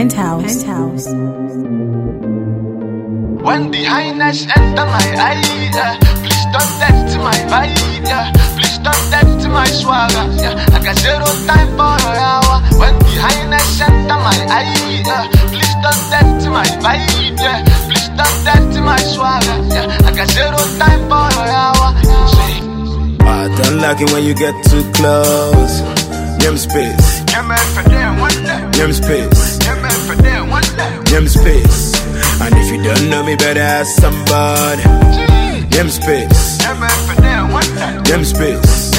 Penthouse. When the highness enter my eye, please don't test my vibe, please don't test my swagger, I got zero time for a hour. When the highness enter my eye, please don't test my vibe, please don't test my swagger, I got zero time for a hour. I don't like it when you get too close. Yem space. Yem space. Yem space. And if you don't know me, better ask somebody. Yem space. Yem space.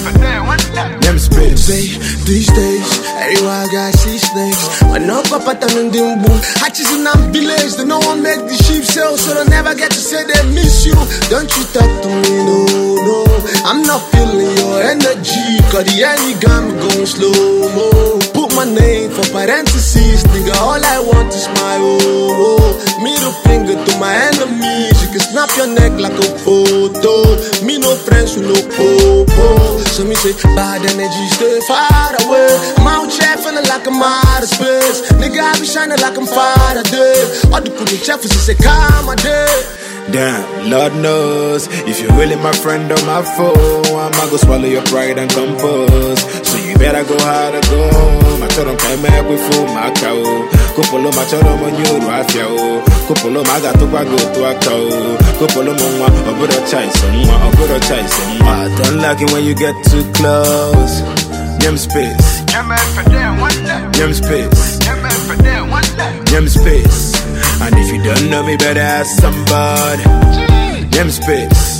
Yem space. These days, everywhere I got see snakes. When no papa turn them boom, hatches in them village. They know I make the sheep sell, so they never get to say they miss you. Don't you talk to me, no. I'm not feeling your energy, cause the energy got me going slow-mo. Put my name for parentheses, nigga, all I want is my middle finger to my enemies. You can snap your neck like a photo. Me no friends with no popo. So me say, bad energy, stay far away. I'm out here feeling like I'm out of space. Nigga, I be shining like I'm Faraday. All the cool chefs say, come a day. Damn, Lord knows, if you're really my friend or my foe, I'ma go swallow your pride and compose. So you better go hard to go. My children came back with full my cow. Kupolo my children on you to have you. Kupolo my got to go to a cow. Kupolo mama, a good choice, a good choice. I don't like it when you get too close. Yem space. Yem space. Yem space. And if you don't know me, better ask somebody. Yem space.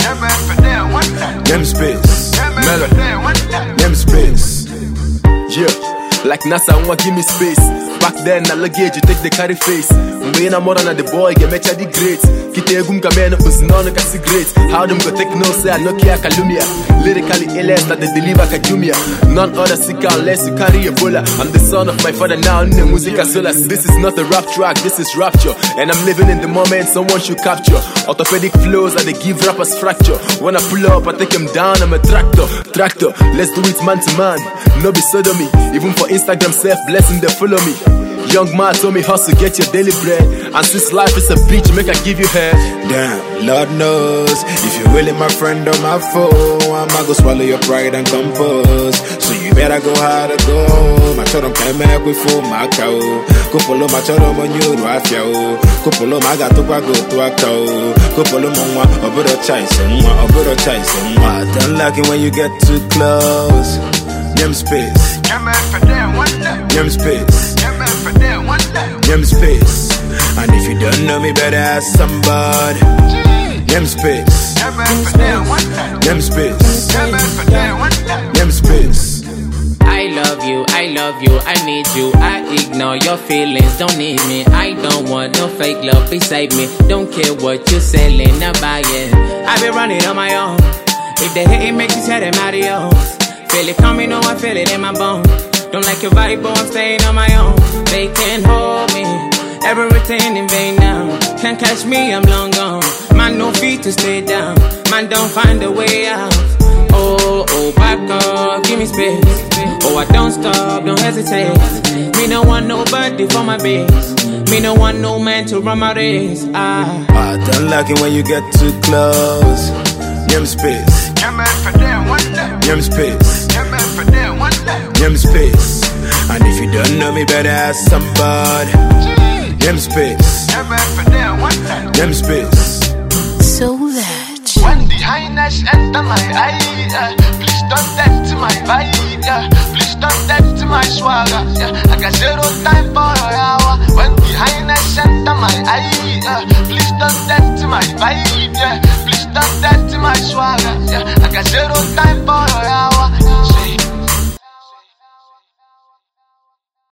Yem space. Yem space. Yeah, like NASA, want give me space. Back then, na luggage, you take the carry face. When I'm more than the boy, get me the great. Kite gum kamena, us none ka cigarette. How them go take no say, I no care Kalumia. Lyrically illest that they deliver Kajumia. None other sick unless you carry Ebola. I'm the son of my father now, in the music solas. This is not a rap track, this is rapture. And I'm living in the moment, someone should capture. Orthopedic flows that they give rappers fracture. When I pull up, I take them down, I'm a tractor. Let's do it man to man. No be sodomy. Even for Instagram self blessing, they follow me. Young man told me hustle, get your daily bread. And since life is a bitch, make I give you head. Damn, Lord knows, if you're really my friend or my foe, I'ma go swallow your pride and compose. So you better go hard to go. My children came back with full my cow. Kupolo my children on you to have you. Kupolo my got to go to a cow. Kupolo mama, a good choice, a good choice. I don't like it when you get too close. Yem space. Yem space. Yem space. And if you don't know me, better ask somebody. Yem space. Yem space. Yem space. I love you, I need you. I ignore your feelings, don't need me. I don't want no fake love beside me. Don't care what you're selling, I'm buying. I've been running on my own. If they hate it, make you tell them adios. Feel it coming, no, I feel it in my bones. Don't like your vibe, but I'm staying on my own. They can't hold me, everything in vain now. Can't catch me, I'm long gone. Man, no feet to stay down. Man, don't find a way out. Oh, back up, give me space. Oh, I don't stop, don't hesitate. Me no want nobody for my base. Me no want no man to run my race. I don't like it when you get too close. Yem space. Yem space. Yem space. And if you don't know me, better ask somebody. Yem space. Yem space. So that when the highness enter my eye, please don't test my vibe, please don't test my swagger, I got zero time for a hour. When the highness enter my eye, please don't test my vibe, please don't test my swagger, I got zero time for a hour.